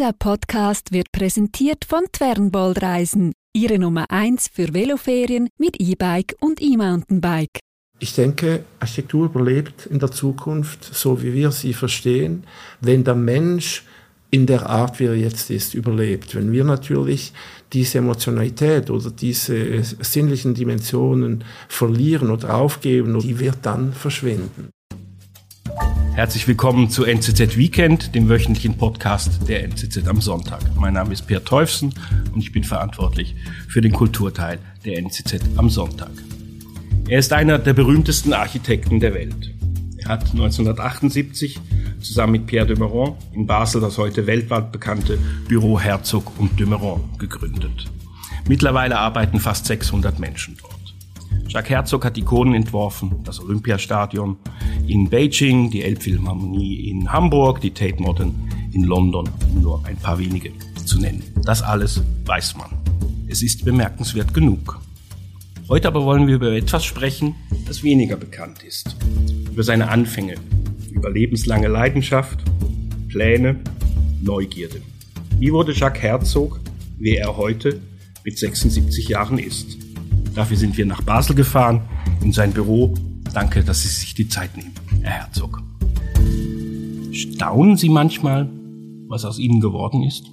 Dieser Podcast wird präsentiert von Twernbold Reisen, Ihre Nummer 1 für Veloferien mit E-Bike und E-Mountainbike. Ich denke, Architektur überlebt in der Zukunft, so wie wir sie verstehen, wenn der Mensch in der Art, wie er jetzt ist, überlebt. Wenn wir natürlich diese Emotionalität oder diese sinnlichen Dimensionen verlieren oder aufgeben, die wird dann verschwinden. Herzlich willkommen zu NZZ Weekend, dem wöchentlichen Podcast der NZZ am Sonntag. Mein Name ist Per Teufsen und ich bin verantwortlich für den Kulturteil der NZZ am Sonntag. Er ist einer der berühmtesten Architekten der Welt. Er hat 1978 zusammen mit Pierre de Meuron in Basel das heute weltweit bekannte Büro Herzog und de Meuron gegründet. Mittlerweile arbeiten fast 600 Menschen dort. Jacques Herzog hat Ikonen entworfen, das Olympiastadion in Beijing, die Elbphilharmonie in Hamburg, die Tate Modern in London, um nur ein paar wenige zu nennen. Das alles weiß man. Es ist bemerkenswert genug. Heute aber wollen wir über etwas sprechen, das weniger bekannt ist. Über seine Anfänge, über lebenslange Leidenschaft, Pläne, Neugierde. Wie wurde Jacques Herzog, wer er heute mit 76 Jahren ist? Dafür sind wir nach Basel gefahren, in sein Büro. Danke, dass Sie sich die Zeit nehmen, Herr Herzog. Staunen Sie manchmal, was aus Ihnen geworden ist?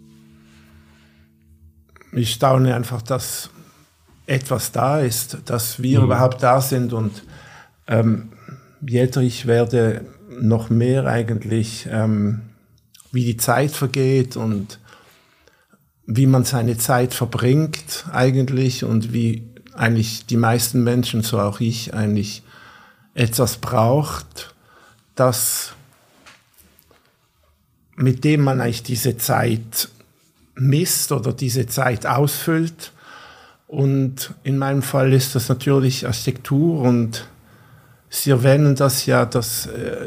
Ich staune einfach, dass etwas da ist, dass wir überhaupt da sind und je älter ich werde, noch mehr eigentlich, wie die Zeit vergeht und wie man seine Zeit verbringt eigentlich und wie eigentlich die meisten Menschen, so auch ich, eigentlich etwas braucht, das mit dem man eigentlich diese Zeit misst oder diese Zeit ausfüllt. Und in meinem Fall ist das natürlich Architektur und Sie erwähnen das ja, dass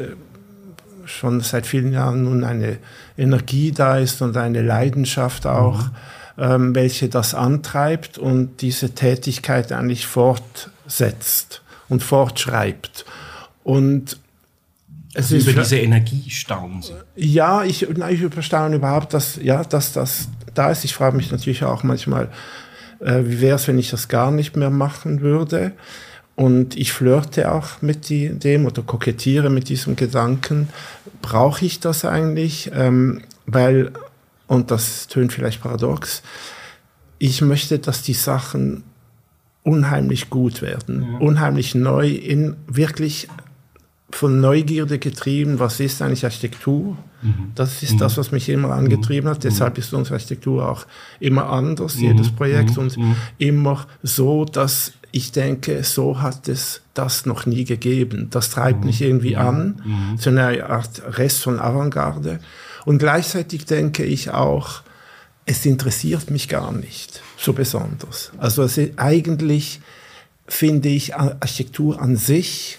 schon seit vielen Jahren nun eine Energie da ist und eine Leidenschaft auch, welche das antreibt und diese Tätigkeit eigentlich fortsetzt und fortschreibt. Und es ist über diese Energie staunen Sie? Ja, ich überstaune überhaupt, dass das da ist. Ich frage mich natürlich auch manchmal, wie wäre es, wenn ich das gar nicht mehr machen würde? Und ich flirte auch mit dem oder kokettiere mit diesem Gedanken. Brauche ich das eigentlich? Weil, und das tönt vielleicht paradox, ich möchte, dass die Sachen unheimlich gut werden, unheimlich neu, wirklich von Neugierde getrieben. Was ist eigentlich Architektur? Das ist das, was mich immer angetrieben hat. Deshalb ist unsere Architektur auch immer anders, jedes Projekt, und immer so, dass ich denke, so hat es das noch nie gegeben. Das treibt mich irgendwie an, so eine Art Rest von Avantgarde. Und gleichzeitig denke ich auch, es interessiert mich gar nicht so besonders. Also eigentlich finde ich Architektur an sich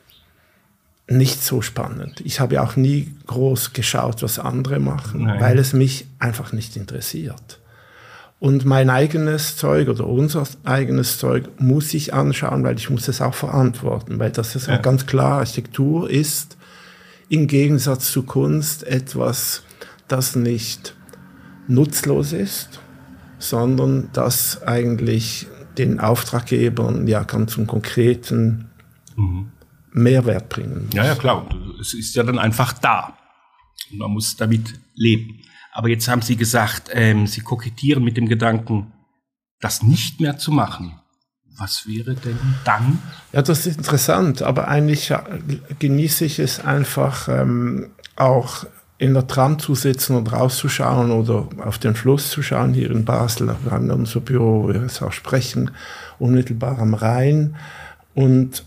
nicht so spannend. Ich habe auch nie groß geschaut, was andere machen, weil es mich einfach nicht interessiert. Und mein eigenes Zeug oder unser eigenes Zeug muss ich anschauen, weil ich muss es auch verantworten. Weil das ist ganz klar, Architektur ist im Gegensatz zu Kunst etwas, das nicht nutzlos ist, sondern das eigentlich den Auftraggebern ganz zum konkreten Mehrwert bringen muss. Ja, klar. Es ist ja dann einfach da. Und man muss damit leben. Aber jetzt haben Sie gesagt, Sie kokettieren mit dem Gedanken, das nicht mehr zu machen. Was wäre denn dann? Ja, das ist interessant, aber eigentlich genieße ich es einfach, auch in der Tram zu sitzen und rauszuschauen oder auf den Fluss zu schauen, hier in Basel. Wir haben unser Büro, wo wir jetzt auch sprechen, unmittelbar am Rhein. Und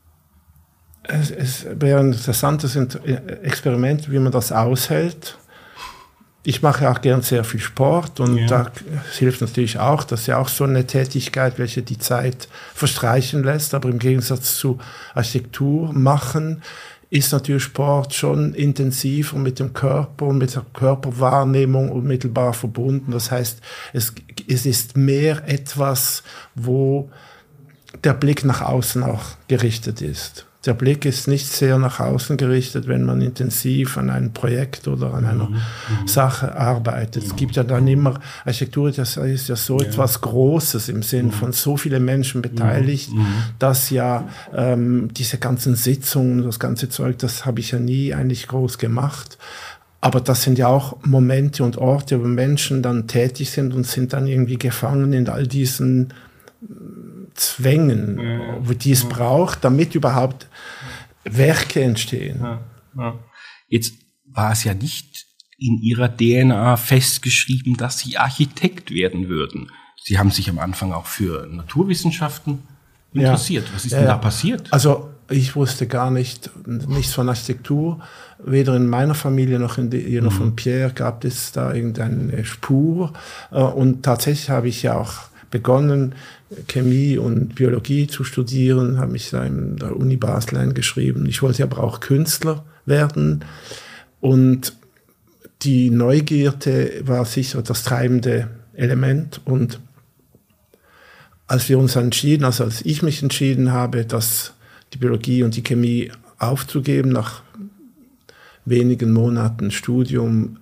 es wäre ein interessantes Experiment, wie man das aushält. Ich mache auch gern sehr viel Sport und da hilft natürlich auch, das ist ja auch so eine Tätigkeit, welche die Zeit verstreichen lässt, aber im Gegensatz zu Architektur machen, ist natürlich Sport schon intensiv und mit dem Körper und mit der Körperwahrnehmung unmittelbar verbunden. Das heißt, es ist mehr etwas, wo der Blick nach außen auch gerichtet ist. der Blick ist nicht sehr nach außen gerichtet, wenn man intensiv an einem Projekt oder an einer Sache arbeitet. Es gibt ja dann immer, Architektur, das ist ja so etwas Großes im Sinn von so viele Menschen beteiligt, dass ja diese ganzen Sitzungen, das ganze Zeug, das habe ich ja nie eigentlich groß gemacht. Aber das sind ja auch Momente und Orte, wo Menschen dann tätig sind und sind dann irgendwie gefangen in all diesen Zwängen, die es braucht, damit überhaupt Werke entstehen. Jetzt war es ja nicht in Ihrer DNA festgeschrieben, dass Sie Architekt werden würden. Sie haben sich am Anfang auch für Naturwissenschaften interessiert. Was ist denn da passiert? Also ich wusste gar nichts von Architektur. Weder in meiner Familie noch in jener von Pierre gab es da irgendeine Spur. Und tatsächlich habe ich ja auch begonnen, Chemie und Biologie zu studieren, habe mich da in der Uni Basel eingeschrieben. Ich wollte aber auch Künstler werden. Und die Neugierde war sicher das treibende Element. Und als wir uns entschieden, also als ich mich entschieden habe, die Biologie und die Chemie aufzugeben, nach wenigen Monaten Studium,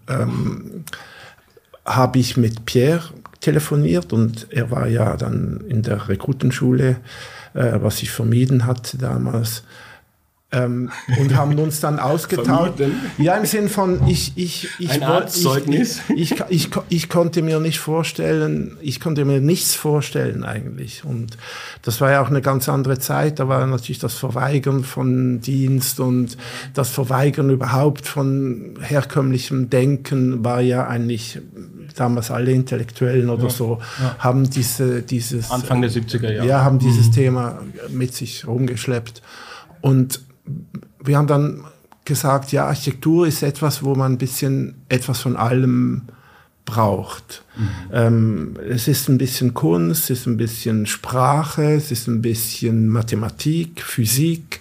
habe ich mit Pierre telefoniert und er war ja dann in der Rekrutenschule, was ich vermieden hatte damals, und haben uns dann ausgetauscht. Ja, im Sinn von, ich konnte mir nichts vorstellen eigentlich. Und das war ja auch eine ganz andere Zeit. Da war natürlich das Verweigern von Dienst und das Verweigern überhaupt von herkömmlichem Denken war ja eigentlich damals alle Intellektuellen oder haben dieses Anfang der 70er Jahre. Ja, haben dieses Thema mit sich rumgeschleppt. Und wir haben dann gesagt, ja, Architektur ist etwas, wo man ein bisschen etwas von allem braucht. Es ist ein bisschen Kunst, es ist ein bisschen Sprache, es ist ein bisschen Mathematik, Physik,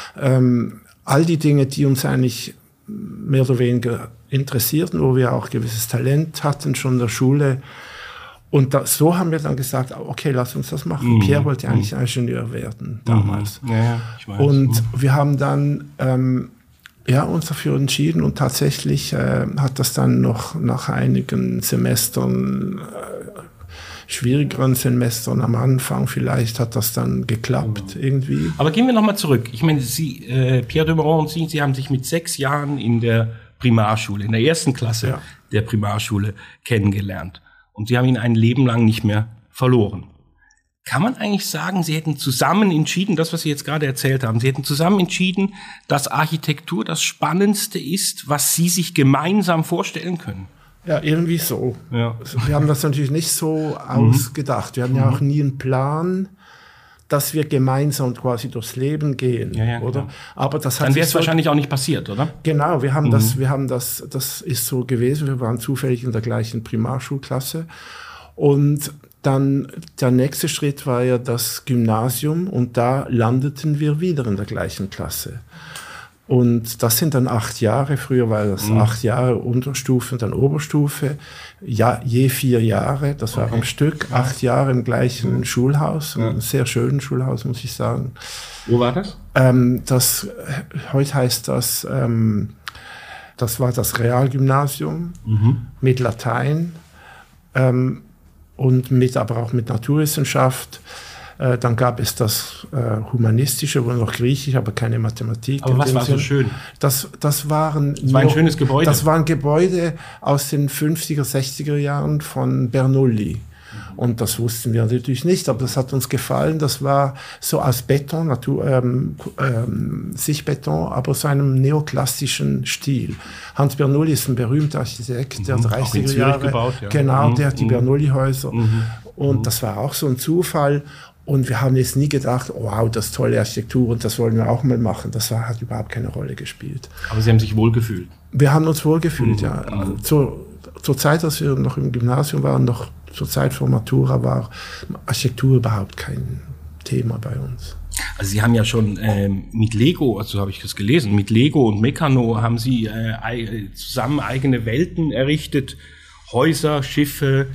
all die Dinge, die uns eigentlich mehr oder weniger interessierten, wo wir auch gewisses Talent hatten, schon in der Schule. Und so haben wir dann gesagt, okay, lass uns das machen. Pierre wollte eigentlich Ingenieur werden damals. Ja, ich weiß. Und wir haben dann uns dafür entschieden und tatsächlich hat das dann noch nach einigen Semestern, schwierigeren Semestern am Anfang, vielleicht hat das dann geklappt irgendwie. Aber gehen wir nochmal zurück. Ich meine, Pierre de Meuron und Sie haben sich mit 6 Jahren in der Primarschule, in der 1. Klasse der Primarschule kennengelernt. Und Sie haben ihn ein Leben lang nicht mehr verloren. Kann man eigentlich sagen, Sie hätten zusammen entschieden, das, was Sie jetzt gerade erzählt haben, Sie hätten zusammen entschieden, dass Architektur das Spannendste ist, was Sie sich gemeinsam vorstellen können? Ja, irgendwie so. Ja. Wir haben das natürlich nicht so ausgedacht. Wir hatten ja auch nie einen Plan, dass wir gemeinsam quasi durchs Leben gehen, oder? Aber das hat dann wäre es wahrscheinlich auch nicht passiert, oder? Genau, wir haben das ist so gewesen. Wir waren zufällig in der gleichen Primarschulklasse. Und dann der nächste Schritt war ja das Gymnasium und da landeten wir wieder in der gleichen Klasse. Und das sind dann 8 Jahre, früher war das 8 Jahre Unterstufe und dann Oberstufe, ja, je 4 Jahre, das war am Stück, 8 Jahre im gleichen Schulhaus, ein sehr schönes Schulhaus, muss ich sagen. Wo war das? Heute heißt das, das war das Realgymnasium mit Latein und aber auch mit Naturwissenschaft. Dann gab es das Humanistische, wohl noch Griechisch, aber keine Mathematik. Aber was war so schön? Das war ein schönes Gebäude. Das war ein Gebäude aus den 50er, 60er Jahren von Bernoulli. Und das wussten wir natürlich nicht, aber das hat uns gefallen. Das war so aus Beton, Sichtbeton, aber so einem neoklassischen Stil. Hans Bernoulli ist ein berühmter Architekt der 30er Jahre. Gebaut, ja. Genau, der hat die Bernoulli-Häuser. Und das war auch so ein Zufall. Und wir haben jetzt nie gedacht, oh, wow, das ist tolle Architektur und das wollen wir auch mal machen. Das hat überhaupt keine Rolle gespielt. Aber Sie haben sich wohlgefühlt? Wir haben uns wohlgefühlt, ja. Also zur Zeit, als wir noch im Gymnasium waren, noch zur Zeit vor Matura, war Architektur überhaupt kein Thema bei uns. Also Sie haben ja schon mit Lego, also habe ich das gelesen, mit Lego und Meccano haben Sie zusammen eigene Welten errichtet, Häuser, Schiffe,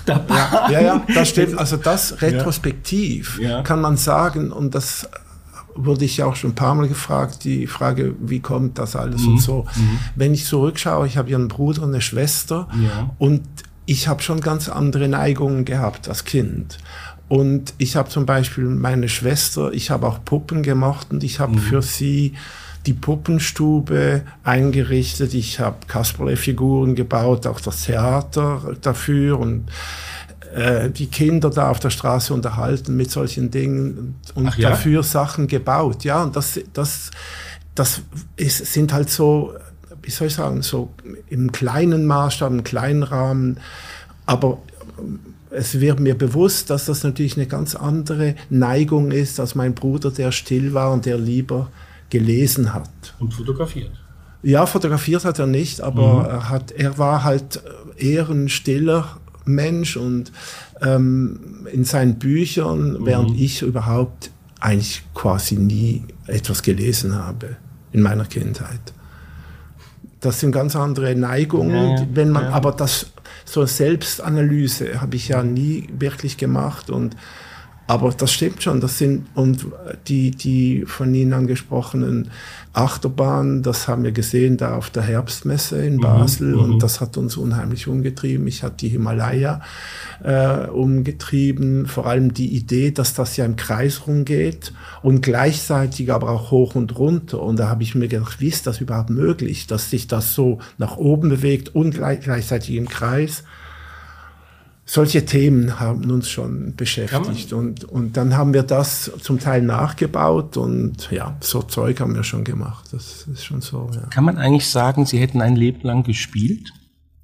Achterbahn. Ja, das stimmt. Also das retrospektiv kann man sagen, und das wurde ich ja auch schon ein paar Mal gefragt, die Frage, wie kommt das alles und so. Wenn ich zurückschaue, ich habe ja einen Bruder und eine Schwester und ich habe schon ganz andere Neigungen gehabt als Kind. Und ich habe zum Beispiel meine Schwester, ich habe auch Puppen gemacht und ich habe für sie die Puppenstube eingerichtet. Ich habe Kasperle-Figuren gebaut, auch das Theater dafür und die Kinder da auf der Straße unterhalten mit solchen Dingen und dafür Sachen gebaut. Ja, und das sind halt so, wie soll ich sagen, so im kleinen Maßstab, im kleinen Rahmen, aber es wird mir bewusst, dass das natürlich eine ganz andere Neigung ist als mein Bruder, der still war und der lieber gelesen hat. Und fotografiert. Ja, fotografiert hat er nicht, aber er war halt eher ein stiller Mensch und in seinen Büchern, während ich überhaupt eigentlich quasi nie etwas gelesen habe in meiner Kindheit. Das sind ganz andere Neigungen, wenn man, aber das so Selbstanalyse habe ich ja nie wirklich gemacht aber das stimmt schon, das sind, und die von Ihnen angesprochenen Achterbahnen, das haben wir gesehen da auf der Herbstmesse in Basel und das hat uns unheimlich umgetrieben. Ich hatte die Himalaya umgetrieben, vor allem die Idee, dass das ja im Kreis rumgeht und gleichzeitig aber auch hoch und runter. Und da habe ich mir gedacht, wie ist das überhaupt möglich, dass sich das so nach oben bewegt und gleichzeitig im Kreis? Solche Themen haben uns schon beschäftigt und dann haben wir das zum Teil nachgebaut und ja, so Zeug haben wir schon gemacht. Das ist schon so, ja. Kann man eigentlich sagen, Sie hätten ein Leben lang gespielt?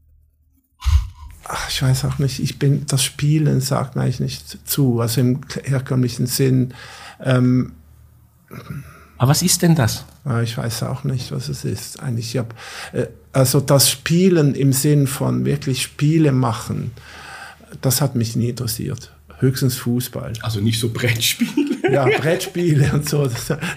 Ach, ich weiß auch nicht, das Spielen sagt mir eigentlich nicht zu, also im herkömmlichen Sinn. Aber was ist denn das? Ich weiß auch nicht, was es ist. Eigentlich, also das Spielen im Sinn von wirklich Spiele machen, das hat mich nie interessiert. Höchstens Fußball. Also nicht so Brettspiele? Ja, Brettspiele und so.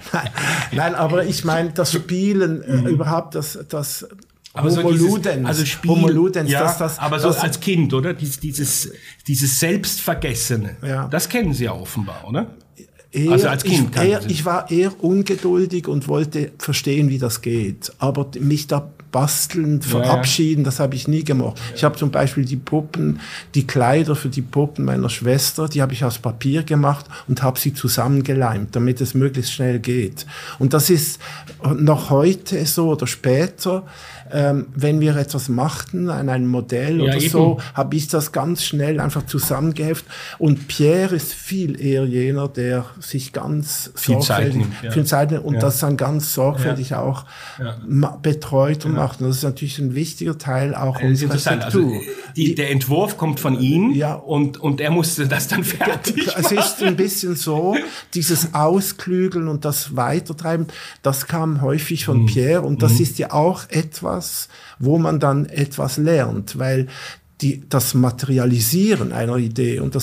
Nein, aber ich meine, das Spielen, überhaupt das aber Homo Ludens. Also Spiel, Homo Ludens, ja, aber so als Kind, oder? Dieses Selbstvergessene. Ja. Das kennen Sie ja offenbar, oder? Also als Kind. Ich war eher ungeduldig und wollte verstehen, wie das geht. Aber mich da basteln, verabschieden, das habe ich nie gemacht. Ja. Ich habe zum Beispiel die Kleider für die Puppen meiner Schwester, die habe ich aus Papier gemacht und habe sie zusammengeleimt, damit es möglichst schnell geht. Und das ist noch heute so oder später, wenn wir etwas machten an einem Modell oder so, habe ich das ganz schnell einfach zusammengeheftet. Und Pierre ist viel eher jener, der sich ganz viel Zeit nimmt und das dann ganz sorgfältig auch betreut und macht. Und das ist natürlich ein wichtiger Teil auch unserer Struktur. Also der Entwurf kommt von ihm und er musste das dann fertig machen. Es ist ein bisschen so, dieses Ausklügeln und das Weitertreiben, das kam häufig von Pierre und das ist ja auch etwas, wo man dann etwas lernt, weil das Materialisieren einer Idee und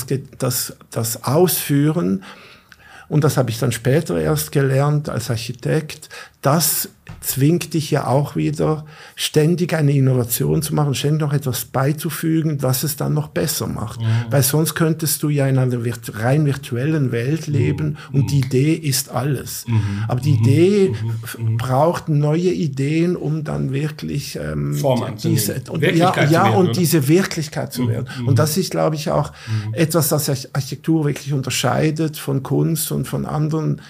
das Ausführen, und das habe ich dann später erst gelernt als Architekt, das zwingt dich ja auch wieder, ständig eine Innovation zu machen, ständig noch etwas beizufügen, was es dann noch besser macht. Weil sonst könntest du ja in einer rein virtuellen Welt leben und die Idee ist alles. Aber die Idee braucht neue Ideen, um dann wirklich Form anzunehmen. diese Wirklichkeit zu werden. Und das ist, glaube ich, auch etwas, das Architektur wirklich unterscheidet von Kunst und von anderen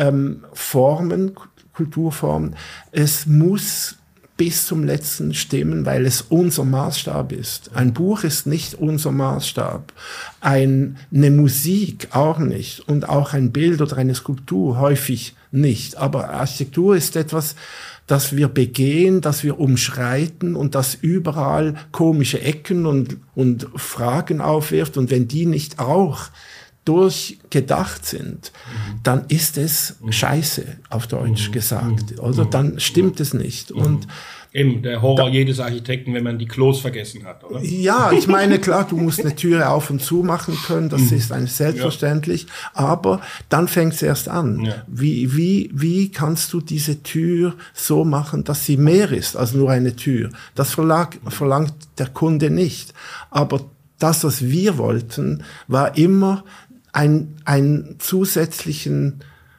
Formen, Kulturformen. Es muss bis zum Letzten stimmen, weil es unser Maßstab ist. Ein Buch ist nicht unser Maßstab. Eine Musik auch nicht. Und auch ein Bild oder eine Skulptur häufig nicht. Aber Architektur ist etwas, das wir begehen, das wir umschreiten und das überall komische Ecken und Fragen aufwirft. Und wenn die nicht auch durchgedacht sind, dann ist es Scheiße, auf Deutsch gesagt. Oder dann stimmt es nicht. Und eben der Horror jedes Architekten, wenn man die Klos vergessen hat, oder? Ja, ich meine, klar, du musst eine Türe auf und zu machen können, das ist eigentlich selbstverständlich, aber dann fängt es erst an. Ja. Wie kannst du diese Tür so machen, dass sie mehr ist als nur eine Tür? Das verlangt der Kunde nicht. Aber das, was wir wollten, war immer einen zusätzlichen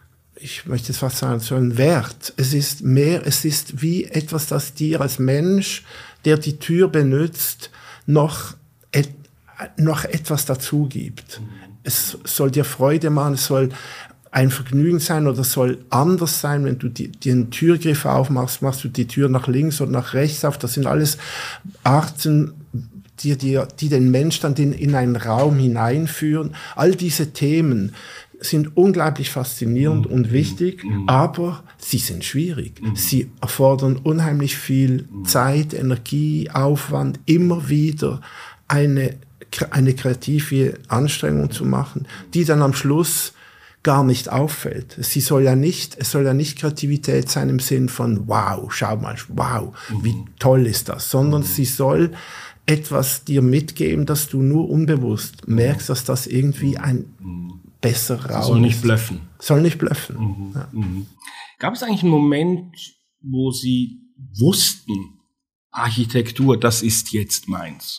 ich möchte es fast sagen, so ein Wert. Es ist wie etwas, das dir als Mensch, der die Tür benutzt, noch etwas dazu gibt. Es soll dir Freude machen, es soll ein Vergnügen sein oder soll anders sein, wenn du den Türgriff aufmachst, machst du die Tür nach links oder nach rechts auf. Das sind alles Arten, die den Mensch dann in einen Raum hineinführen. All diese Themen sind unglaublich faszinierend und wichtig, aber sie sind schwierig. Sie erfordern unheimlich viel Zeit, Energie, Aufwand, immer wieder eine kreative Anstrengung zu machen, die dann am Schluss gar nicht auffällt. Es soll ja nicht Kreativität sein im Sinn von wow, schau mal, wow, wie toll ist das, sondern sie soll etwas dir mitgeben, dass du nur unbewusst merkst, dass das irgendwie ein besserer Raum ist. Soll nicht bluffen. Soll nicht bluffen. Ja. Gab es eigentlich einen Moment, wo Sie wussten, Architektur, das ist jetzt meins?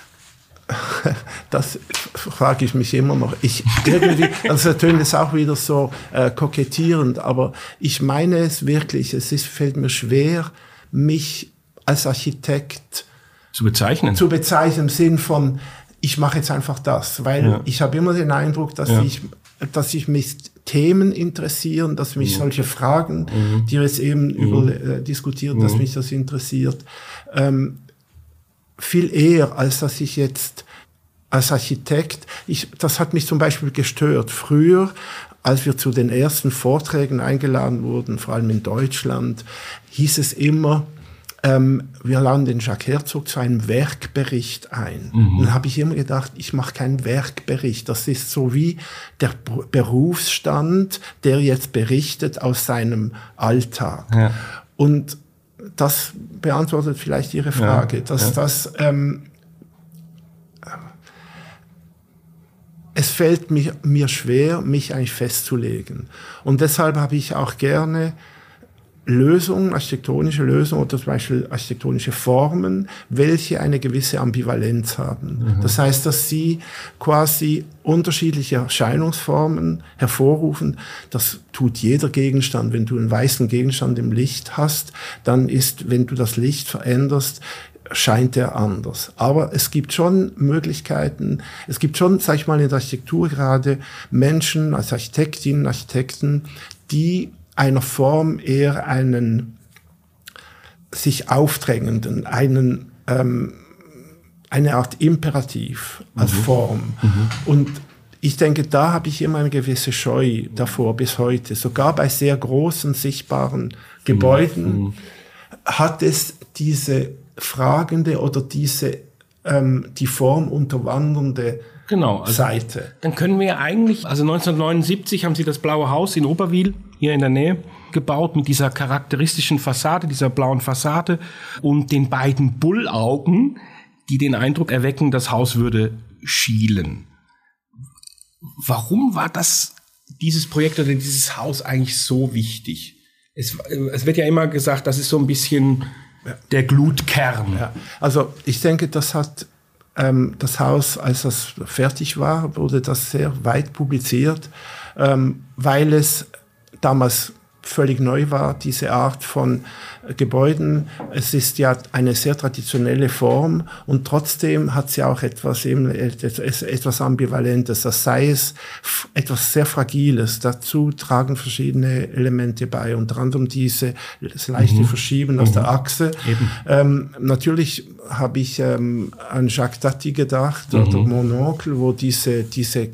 Das frage ich mich immer noch. Also natürlich ist es auch wieder so kokettierend, aber ich meine es wirklich, fällt mir schwer, mich als Architekt zu bezeichnen im Sinn von, ich mache jetzt einfach das, weil ich habe immer den Eindruck, dass ich mich Themen interessieren, dass mich solche Fragen, die wir jetzt eben diskutieren, dass mich das interessiert, viel eher, als dass ich jetzt als Architekt, das hat mich zum Beispiel gestört. Früher, als wir zu den ersten Vorträgen eingeladen wurden, vor allem in Deutschland, hieß es immer, wir laden den Jacques Herzog zu einem Werkbericht ein. Und dann habe ich immer gedacht, ich mache keinen Werkbericht. Das ist so wie der Berufsstand, der jetzt berichtet aus seinem Alltag. Ja. Und das beantwortet vielleicht Ihre Frage, es fällt mir schwer, mich eigentlich festzulegen. Und deshalb habe ich auch gerne architektonische Lösungen oder zum Beispiel architektonische Formen, welche eine gewisse Ambivalenz haben. Das heißt, dass sie quasi unterschiedliche Erscheinungsformen hervorrufen. Das tut jeder Gegenstand. Wenn du einen weißen Gegenstand im Licht hast, dann wenn du das Licht veränderst, scheint er anders. Aber es gibt schon Möglichkeiten, sag ich mal, in der Architektur gerade Menschen als Architektinnen, Architekten, die einer Form eher einen sich aufdrängenden, eine Art Imperativ als Form. Und ich denke, da habe ich immer eine gewisse Scheu davor bis heute. Sogar bei sehr großen, sichtbaren Gebäuden hat es diese fragende oder diese die Form unterwandernde Seite. Dann können wir eigentlich, also 1979 haben Sie das Blaue Haus in Oberwil hier in der Nähe gebaut mit dieser charakteristischen Fassade, dieser blauen Fassade und den beiden Bullaugen, die den Eindruck erwecken, das Haus würde schielen. Warum war dieses Projekt oder dieses Haus eigentlich so wichtig? Es wird ja immer gesagt, das ist so ein bisschen der Glutkern. Ja. Also ich denke, das hat das Haus, als das fertig war, wurde das sehr weit publiziert, weil es damals völlig neu war, diese Art von Gebäuden. Es ist ja eine sehr traditionelle Form und trotzdem hat sie auch etwas Ambivalentes. Das sei es etwas sehr Fragiles. Dazu tragen verschiedene Elemente bei, unter anderem das leichte Verschieben aus der Achse. Natürlich habe ich an Jacques Tati gedacht, oder Mon Oncle, wo diese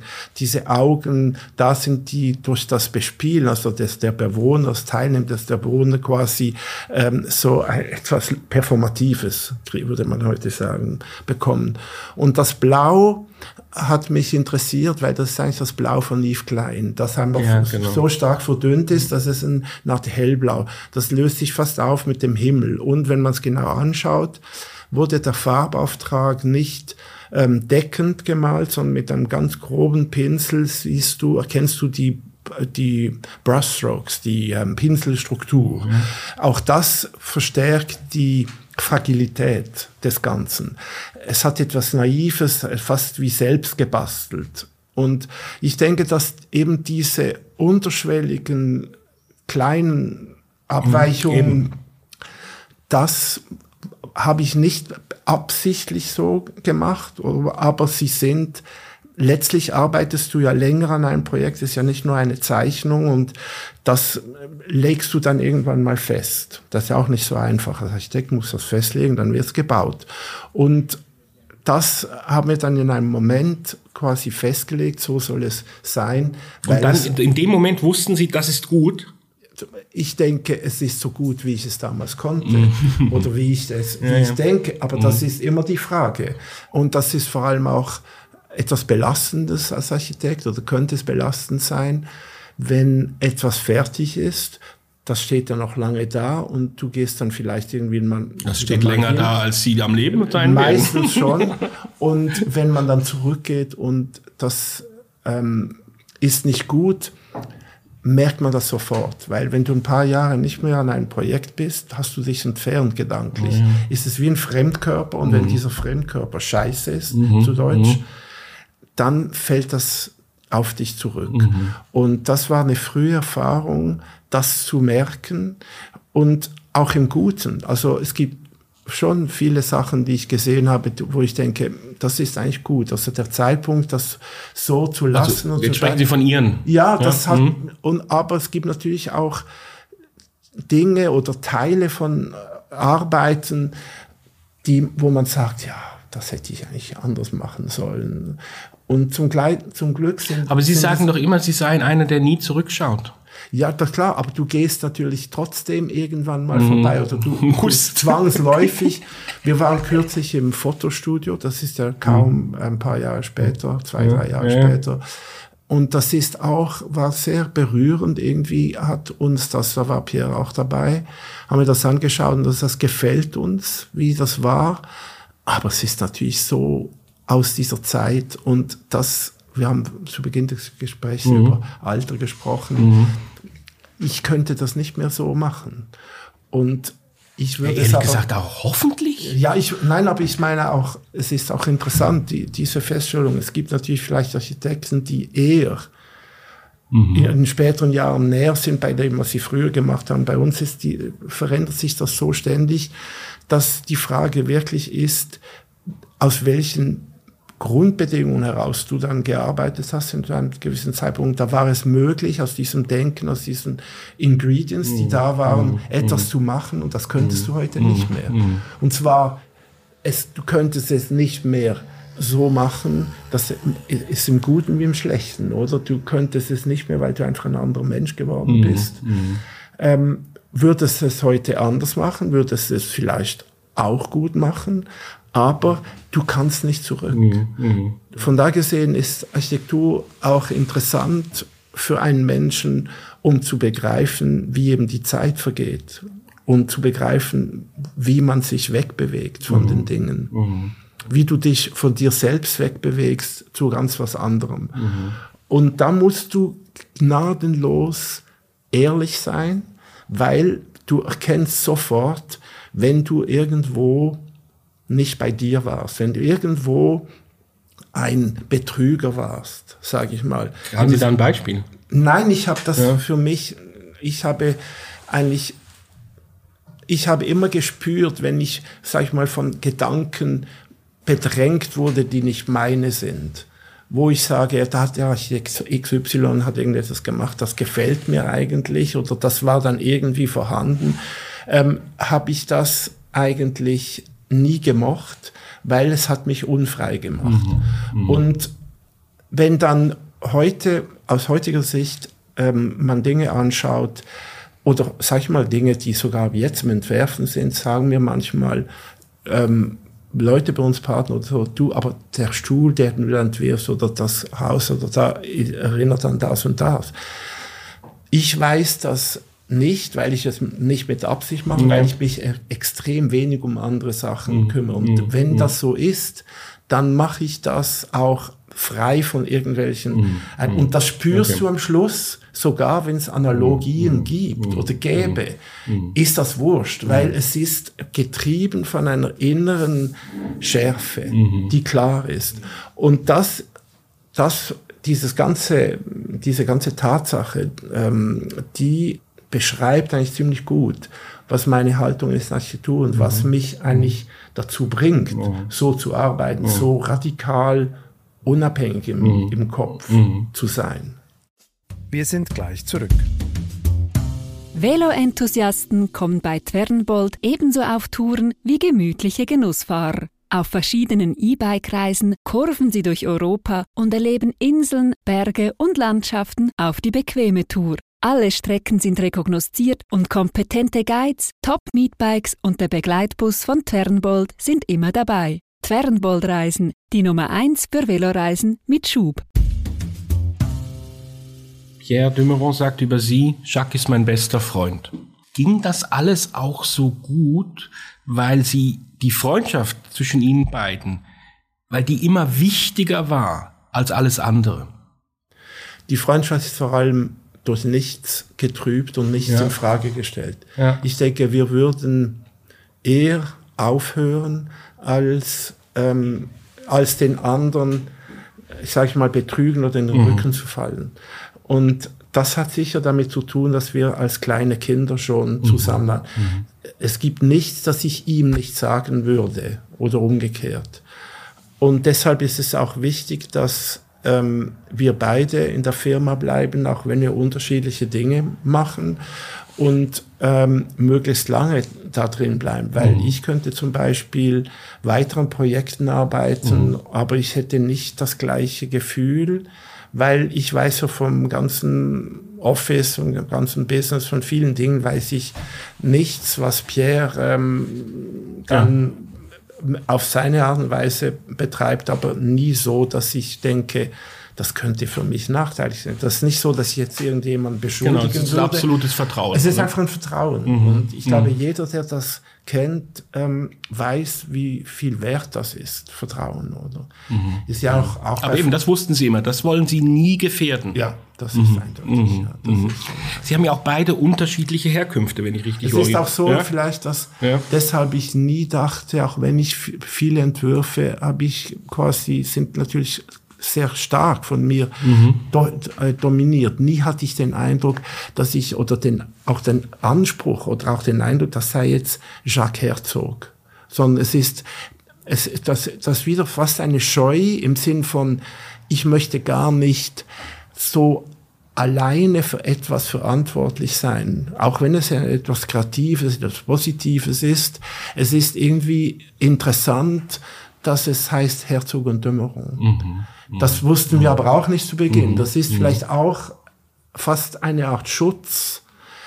Augen da sind, die durch das Bespielen, also der Bewohner, das Teilnehmen, dass der Bewohner quasi so etwas Performatives, würde man heute sagen, bekommen. Und das Blau hat mich interessiert, weil das ist eigentlich das Blau von Yves Klein, das einfach so stark verdünnt ist, dass es eine Art Hellblau. Das löst sich fast auf mit dem Himmel. Und wenn man es genau anschaut, wurde der Farbauftrag nicht deckend gemalt, sondern mit einem ganz groben Pinsel erkennst du die Brushstrokes, die Pinselstruktur. Auch das verstärkt die Fragilität des Ganzen. Es hat etwas Naives, fast wie selbst gebastelt. Und ich denke, dass eben diese unterschwelligen kleinen Abweichungen, das habe ich nicht absichtlich so gemacht, aber sie sind, letztlich arbeitest du ja länger an einem Projekt, es ist ja nicht nur eine Zeichnung und das legst du dann irgendwann mal fest. Das ist ja auch nicht so einfach. Als Architekt muss das festlegen, dann wird es gebaut. Und das haben wir dann in einem Moment quasi festgelegt, so soll es sein. Und dann in dem Moment wussten Sie, das ist gut? Ich denke, es ist so gut, wie ich es damals konnte oder wie ich denke, aber das ist immer die Frage. Und das ist vor allem auch etwas Belastendes als Architekt oder könnte es belastend sein, wenn etwas fertig ist. Das steht dann noch lange da und du gehst dann vielleicht irgendwie mal. Das steht länger da, als Sie am Leben sein werden. Meistens schon. Und wenn man dann zurückgeht und das ist nicht gut, merkt man das sofort. Weil wenn du ein paar Jahre nicht mehr an einem Projekt bist, hast du dich entfernt gedanklich. Ist es wie ein Fremdkörper und wenn dieser Fremdkörper scheiße ist, zu Deutsch, dann fällt das auf dich zurück. Und das war eine frühe Erfahrung, das zu merken und auch im Guten. Also es gibt schon viele Sachen, die ich gesehen habe, wo ich denke, das ist eigentlich gut. Also der Zeitpunkt, das so zu lassen. Also, jetzt sprechen Sie von Ihren. Ja, das hat, aber es gibt natürlich auch Dinge oder Teile von Arbeiten, wo man sagt, ja, das hätte ich eigentlich anders machen sollen. Und zum Glück sind... Aber Sie sagen doch immer, Sie seien einer, der nie zurückschaut. Ja, das klar, aber du gehst natürlich trotzdem irgendwann mal vorbei oder du musst zwangsläufig. Wir waren kürzlich im Fotostudio, das ist ja kaum ein paar Jahre später, 2-3 Jahre später. Und das war sehr berührend. Irgendwie hat uns das, da war Pierre auch dabei, haben wir das angeschaut und das gefällt uns, wie das war. Aber es ist natürlich so aus dieser Zeit und wir haben zu Beginn des Gesprächs über Alter gesprochen. Ich könnte das nicht mehr so machen. Und ich würde ehrlich gesagt auch hoffentlich? Ja, aber ich meine auch, es ist auch interessant, diese Feststellung. Es gibt natürlich vielleicht Architekten, die eher in späteren Jahren näher sind bei dem, was sie früher gemacht haben. Bei uns verändert sich das so ständig, dass die Frage wirklich ist, aus welchen Grundbedingungen heraus du dann gearbeitet hast in einem gewissen Zeitpunkt, da war es möglich, aus diesem Denken, aus diesen Ingredients, die da waren, etwas zu machen und das könntest du heute nicht mehr. Und zwar, du könntest es nicht mehr so machen, das ist im Guten wie im Schlechten, oder? Du könntest es nicht mehr, weil du einfach ein anderer Mensch geworden bist. Würdest du es heute anders machen, würdest du es vielleicht auch gut machen, aber du kannst nicht zurück. Von da gesehen ist Architektur auch interessant für einen Menschen, um zu begreifen, wie eben die Zeit vergeht und zu begreifen, wie man sich wegbewegt von den Dingen. Wie du dich von dir selbst wegbewegst zu ganz was anderem. Und da musst du gnadenlos ehrlich sein, weil du erkennst sofort, wenn du irgendwo nicht bei dir warst, wenn du irgendwo ein Betrüger warst, sage ich mal. Haben Sie da ein Beispiel? Nein, ich habe das für mich, ich habe immer gespürt, wenn ich, sage ich mal, von Gedanken bedrängt wurde, die nicht meine sind, wo ich sage, da hat der Architekt XY hat irgendetwas gemacht, das gefällt mir eigentlich oder das war dann irgendwie vorhanden, habe ich das eigentlich nie gemocht, weil es hat mich unfrei gemacht. Und wenn dann aus heutiger Sicht man Dinge anschaut, oder sag ich mal Dinge, die sogar jetzt im Entwerfen sind, sagen mir manchmal Leute bei uns, Partner oder so, du, aber der Stuhl, den du entwirfst oder das Haus oder da erinnert an das und das. Ich weiß das nicht, weil ich es nicht mit Absicht mache, weil ich mich extrem wenig um andere Sachen kümmere. Und wenn das so ist, dann mache ich das auch frei von irgendwelchen... Und das spürst du am Schluss, sogar wenn es Analogien gibt oder gäbe, ist das wurscht, weil es ist getrieben von einer inneren Schärfe, die klar ist. Und diese ganze Tatsache, die beschreibt eigentlich ziemlich gut, was meine Haltung ist in Architektur und was mich eigentlich dazu bringt, so zu arbeiten, so radikal unabhängig im Kopf zu sein. Wir sind gleich zurück. Velo-Enthusiasten kommen bei Twernbold ebenso auf Touren wie gemütliche Genussfahrer. Auf verschiedenen E-Bike-Reisen kurven sie durch Europa und erleben Inseln, Berge und Landschaften auf die bequeme Tour. Alle Strecken sind rekognosziert und kompetente Guides, Top-Meetbikes und der Begleitbus von Twernbold sind immer dabei. Twernbold-Reisen, die Nummer 1 für Veloreisen mit Schub. Pierre de Meuron sagt über Sie, Jacques ist mein bester Freund. Ging das alles auch so gut, weil Sie die Freundschaft zwischen Ihnen beiden, weil die immer wichtiger war als alles andere? Die Freundschaft ist vor allem durch nichts getrübt und nichts in Frage gestellt. Ja. Ich denke, wir würden eher aufhören, als den anderen, ich sage mal, betrügen oder in den Rücken zu fallen. Und das hat sicher damit zu tun, dass wir als kleine Kinder schon zusammen waren. Es gibt nichts, das ich ihm nicht sagen würde oder umgekehrt. Und deshalb ist es auch wichtig, dass wir beide in der Firma bleiben, auch wenn wir unterschiedliche Dinge machen und möglichst lange da drin bleiben, weil ich könnte zum Beispiel weiteren Projekten arbeiten, aber ich hätte nicht das gleiche Gefühl, weil ich weiß so vom ganzen Office und dem ganzen Business, von vielen Dingen weiß ich nichts, was Pierre dann auf seine Art und Weise betreibt, aber nie so, dass ich denke, das könnte für mich nachteilig sein. Das ist nicht so, dass ich jetzt irgendjemanden beschuldigen würde. Genau, es ist ein absolutes Vertrauen. Es ist einfach ein Vertrauen. Und ich glaube, jeder, der das kennt, weiß, wie viel wert das ist, Vertrauen, oder? Ist ja auch aber eben, das wussten Sie immer, das wollen Sie nie gefährden. Ja, das ist eindeutig. Ja, das ist Sie haben ja auch beide unterschiedliche Herkünfte, wenn ich richtig Es ist auch so, vielleicht, dass deshalb ich nie dachte, auch wenn ich viele Entwürfe habe, ich quasi, sind natürlich sehr stark von mir dominiert. Nie hatte ich den Eindruck, dass ich, oder auch den Anspruch oder auch den Eindruck, das sei jetzt Jacques Herzog. Sondern es ist das wieder fast eine Scheu im Sinn von, ich möchte gar nicht so alleine für etwas verantwortlich sein. Auch wenn es ja etwas Kreatives, etwas Positives ist. Es ist irgendwie interessant, dass es heißt Herzog und de Meuron. Das wussten wir aber auch nicht zu Beginn. Das ist vielleicht auch fast eine Art Schutz,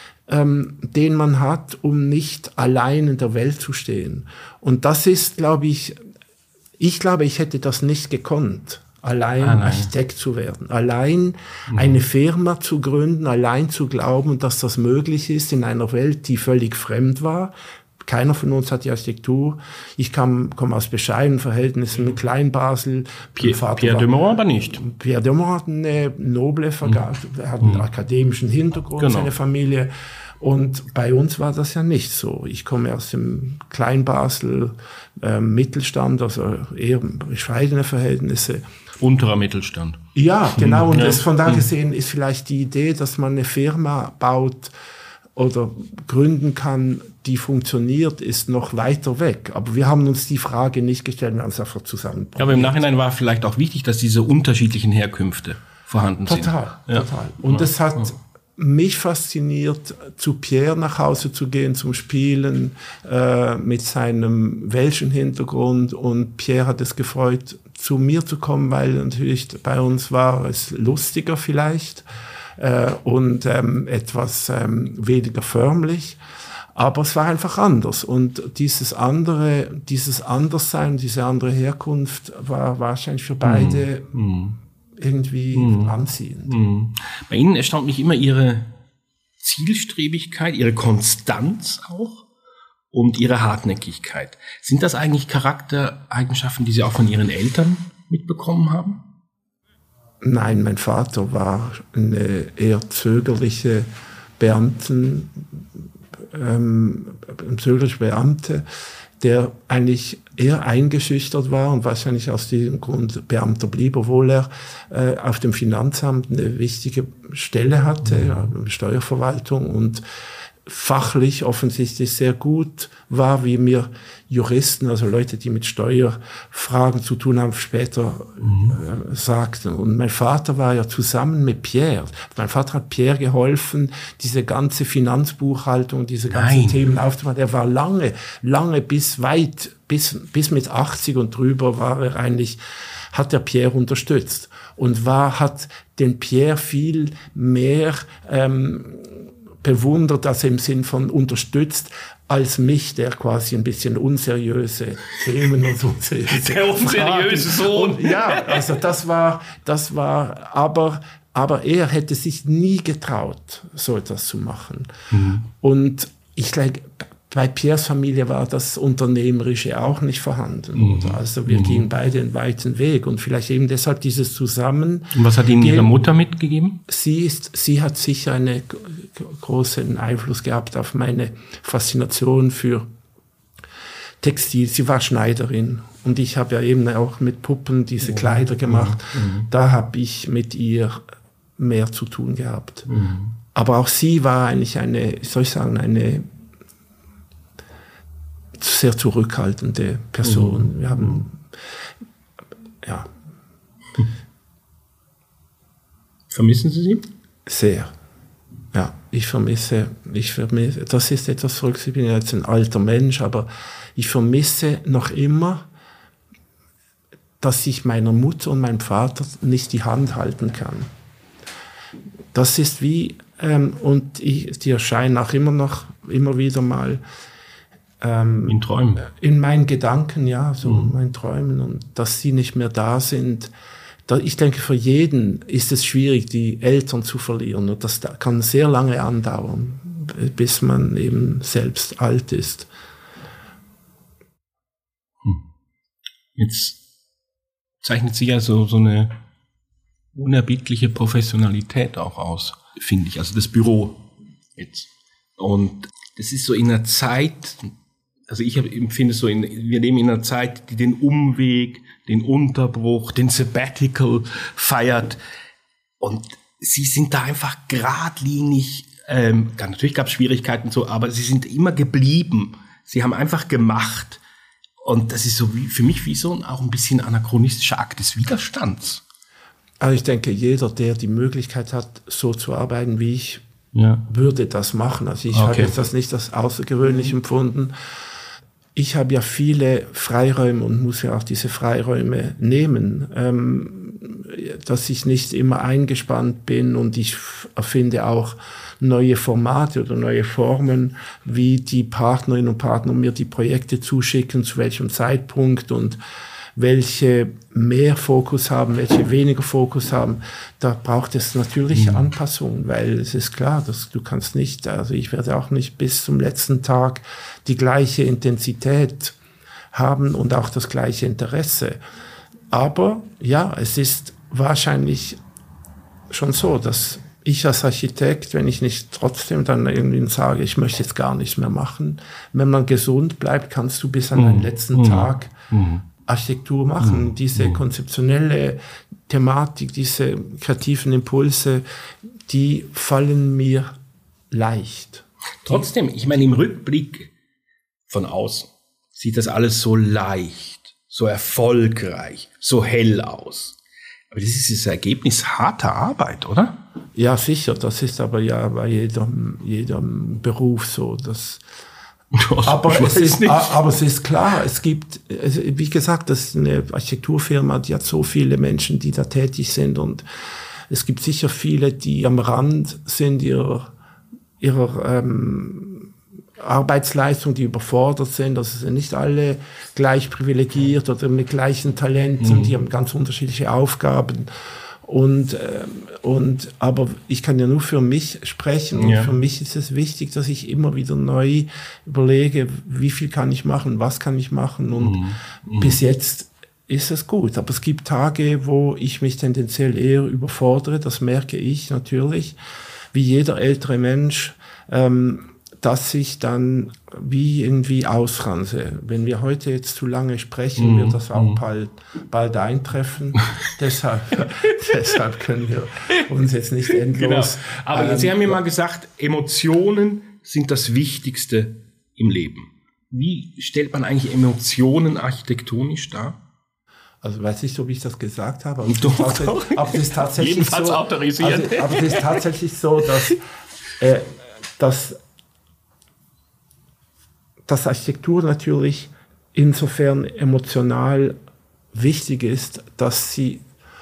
den man hat, um nicht allein in der Welt zu stehen. Und das ist, glaube ich glaube, ich hätte das nicht gekonnt, allein Architekt zu werden. Allein eine Firma zu gründen, allein zu glauben, dass das möglich ist in einer Welt, die völlig fremd war. Keiner von uns hat die Architektur. Ich komme aus bescheidenen Verhältnissen mit Kleinbasel. Pierre de Meuron aber nicht. Pierre de Meuron hat eine noble Vergangenheit, hat einen akademischen Hintergrund, seine Familie. Und bei uns war das ja nicht so. Ich komme aus dem Kleinbasel, Mittelstand, also eher bescheidene Verhältnisse. Unterer Mittelstand. Ja, genau. Und von da gesehen ist vielleicht die Idee, dass man eine Firma baut oder gründen kann, die funktioniert, ist noch weiter weg. Aber wir haben uns die Frage nicht gestellt, wir haben es einfach zusammen probiert. Aber im Nachhinein war vielleicht auch wichtig, dass diese unterschiedlichen Herkünfte vorhanden sind. Total. Und es hat mich fasziniert, zu Pierre nach Hause zu gehen, zum Spielen, mit seinem welschen Hintergrund. Und Pierre hat es gefreut, zu mir zu kommen, weil natürlich bei uns war es lustiger vielleicht und etwas weniger förmlich. Aber es war einfach anders. Und dieses Anderssein, diese andere Herkunft war wahrscheinlich für beide irgendwie anziehend. Bei Ihnen erstaunt mich immer Ihre Zielstrebigkeit, Ihre Konstanz auch und Ihre Hartnäckigkeit. Sind das eigentlich Charaktereigenschaften, die Sie auch von Ihren Eltern mitbekommen haben? Nein, mein Vater war eine eher zögerliche Beamte. der eigentlich eher eingeschüchtert war und wahrscheinlich aus diesem Grund Beamter blieb, obwohl er auf dem Finanzamt eine wichtige Stelle hatte, Steuerverwaltung, und fachlich offensichtlich sehr gut war, wie mir Juristen, also Leute, die mit Steuerfragen zu tun haben, später sagten. Und mein Vater war ja zusammen mit Pierre. Mein Vater hat Pierre geholfen, diese ganze Finanzbuchhaltung, diese ganzen Themen aufzumachen. Er war lange bis mit 80 und drüber hat er Pierre unterstützt und hat den Pierre viel mehr bewundert, also im Sinn von unterstützt, als mich, der quasi ein bisschen unseriöse Themen und unseriöse der unseriöse Sohn. Und, ja, also das war, aber er hätte sich nie getraut, so etwas zu machen. Und ich denke, bei Pierres Familie war das Unternehmerische auch nicht vorhanden. Also wir gingen beide einen weiten Weg und vielleicht eben deshalb dieses Zusammen. Und was hat Ihnen Ihre Mutter mitgegeben? Sie hat sicher einen großen Einfluss gehabt auf meine Faszination für Textil. Sie war Schneiderin und ich habe ja eben auch mit Puppen diese Kleider gemacht. Da habe ich mit ihr mehr zu tun gehabt. Aber auch sie war eigentlich eine sehr zurückhaltende Person. Wir haben, Vermissen Sie sie? Sehr. Ja, ich vermisse, das ist etwas verrückt, ich bin ja jetzt ein alter Mensch, aber ich vermisse noch immer, dass ich meiner Mutter und meinem Vater nicht die Hand halten kann. Das ist wie, und die erscheinen auch immer wieder mal in Träumen. In meinen Gedanken, ja, so in meinen Träumen, und dass sie nicht mehr da sind. Ich denke, für jeden ist es schwierig, die Eltern zu verlieren, und das kann sehr lange andauern, bis man eben selbst alt ist. Jetzt zeichnet sich ja so eine unerbittliche Professionalität auch aus, finde ich, also das Büro jetzt. Und das ist so in einer Zeit, also ich empfinde es so, wir leben in einer Zeit, die den Umweg, den Unterbruch, den Sabbatical feiert. Und sie sind da einfach geradlinig, natürlich gab es Schwierigkeiten so, aber sie sind immer geblieben. Sie haben einfach gemacht. Und das ist so für mich wie so auch ein bisschen anachronistischer Akt des Widerstands. Also ich denke, jeder, der die Möglichkeit hat, so zu arbeiten wie ich, würde das machen. Also ich habe jetzt das nicht als außergewöhnlich empfunden. Ich habe ja viele Freiräume und muss ja auch diese Freiräume nehmen, dass ich nicht immer eingespannt bin, und ich erfinde auch neue Formate oder neue Formen, wie die Partnerinnen und Partner mir die Projekte zuschicken, zu welchem Zeitpunkt und welche mehr Fokus haben, welche weniger Fokus haben. Da braucht es natürlich Anpassungen, weil es ist klar, dass du kannst nicht, also ich werde auch nicht bis zum letzten Tag die gleiche Intensität haben und auch das gleiche Interesse. Aber ja, es ist wahrscheinlich schon so, dass ich als Architekt, wenn ich nicht trotzdem dann irgendwie sage, ich möchte jetzt gar nichts mehr machen, wenn man gesund bleibt, kannst du bis an den letzten Tag Architektur machen. Diese konzeptionelle Thematik, diese kreativen Impulse, die fallen mir leicht. Trotzdem, ich meine, im Rückblick von außen sieht das alles so leicht, so erfolgreich, so hell aus. Aber das ist das Ergebnis harter Arbeit, oder? Ja, sicher. Das ist aber ja bei jedem Beruf so. Aber es ist klar, es gibt, wie gesagt, das ist eine Architekturfirma, die hat so viele Menschen, die da tätig sind, und es gibt sicher viele, die am Rand sind ihrer Arbeitsleistung, die überfordert sind. Also sind nicht alle gleich privilegiert oder mit gleichen Talenten, die haben ganz unterschiedliche Aufgaben. Aber ich kann ja nur für mich sprechen, und für mich ist es wichtig, dass ich immer wieder neu überlege, wie viel kann ich machen, was kann ich machen, und bis jetzt ist es gut. Aber es gibt Tage, wo ich mich tendenziell eher überfordere, das merke ich natürlich, wie jeder ältere Mensch, dass ich dann wie irgendwie ausranse. Wenn wir heute jetzt zu lange sprechen, wird das auch bald eintreffen. deshalb können wir uns jetzt nicht endlos... Genau. Aber Sie haben mir mal gesagt, Emotionen sind das Wichtigste im Leben. Wie stellt man eigentlich Emotionen architektonisch dar? Also weiß nicht, ob ich das gesagt habe, aber das ist tatsächlich jedenfalls so, autorisiert. Aber es ist tatsächlich so, dass Architektur natürlich insofern emotional wichtig ist, dass sie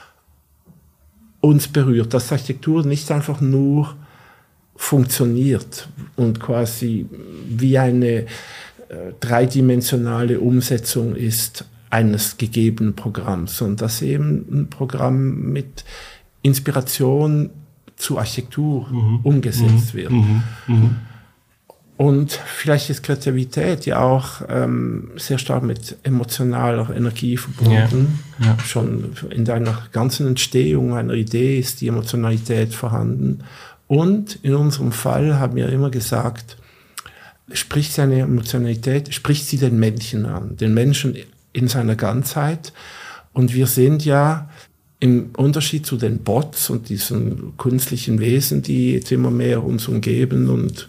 uns berührt, dass Architektur nicht einfach nur funktioniert und quasi wie eine dreidimensionale Umsetzung ist eines gegebenen Programms, sondern dass eben ein Programm mit Inspiration zu Architektur umgesetzt wird. Und vielleicht ist Kreativität ja auch sehr stark mit emotionaler Energie verbunden. Ja. Schon in deiner ganzen Entstehung einer Idee ist die Emotionalität vorhanden. Und in unserem Fall haben wir immer gesagt, spricht seine Emotionalität, spricht sie den Menschen an, den Menschen in seiner Ganzheit. Und wir sind ja im Unterschied zu den Bots und diesen künstlichen Wesen, die jetzt immer mehr uns umgeben und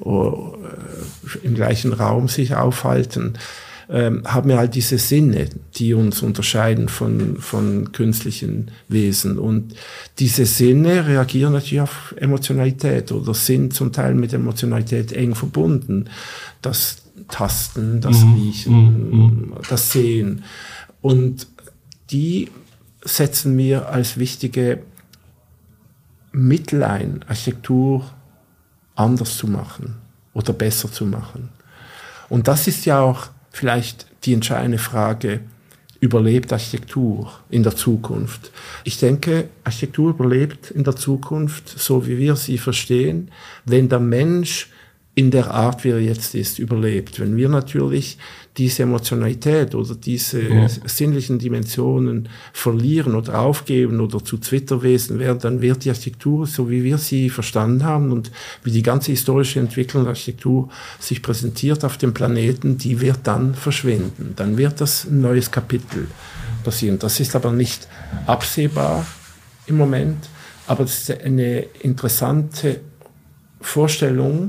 im gleichen Raum sich aufhalten, haben wir halt diese Sinne, die uns unterscheiden von künstlichen Wesen. Und diese Sinne reagieren natürlich auf Emotionalität oder sind zum Teil mit Emotionalität eng verbunden. Das Tasten, das Riechen, das Sehen. Und die setzen wir als wichtige Mittel ein, Architektur anders zu machen oder besser zu machen. Und das ist ja auch vielleicht die entscheidende Frage, überlebt Architektur in der Zukunft? Ich denke, Architektur überlebt in der Zukunft, so wie wir sie verstehen, wenn der Mensch in der Art, wie er jetzt ist, überlebt. Wenn wir natürlich diese Emotionalität oder diese sinnlichen Dimensionen verlieren oder aufgeben oder zu Twitterwesen werden, dann wird die Architektur, so wie wir sie verstanden haben und wie die ganze historische Entwicklung der Architektur sich präsentiert auf dem Planeten, die wird dann verschwinden. Dann wird das ein neues Kapitel passieren. Das ist aber nicht absehbar im Moment, aber es ist eine interessante Vorstellung,